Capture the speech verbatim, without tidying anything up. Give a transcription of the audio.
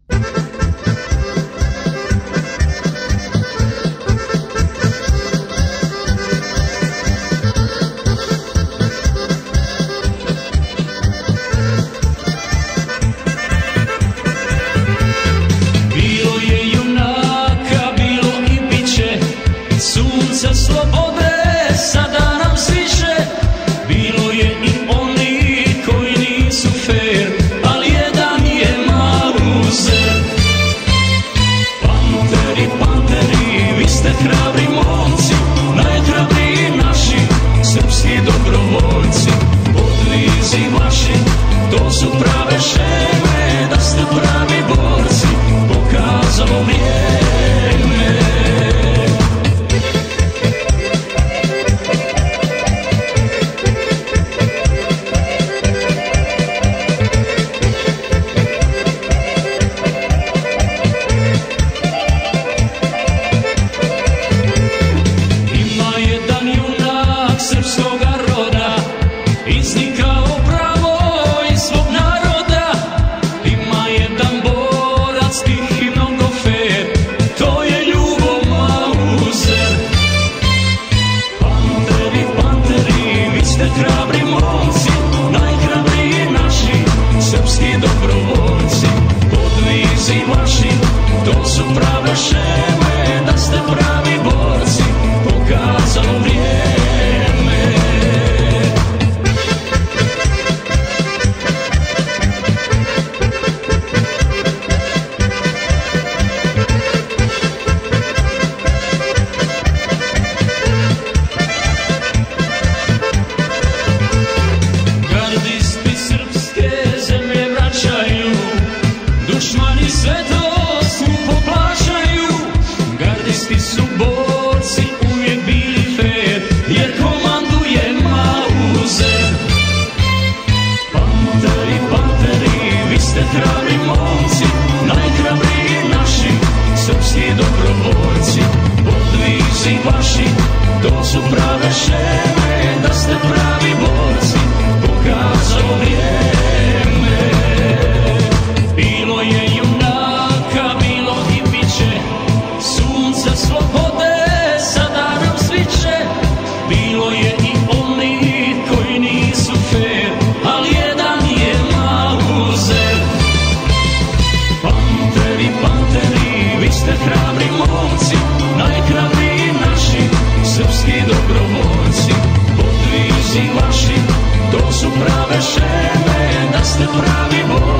To su prave šeme, da ste pravi borci, pokazalo vrijeme. Bilo je junaka, bilo i biće, sunce slobode sada nam sviće. Bilo je i oni koji nisu fer, ali jedan je Mauzer. Panteri, panteri, vi ste hrabri momci, najhrabriji naši srpski dobrovoljci. Podvizi vaši, to su prave šeme, da ste pravi borci.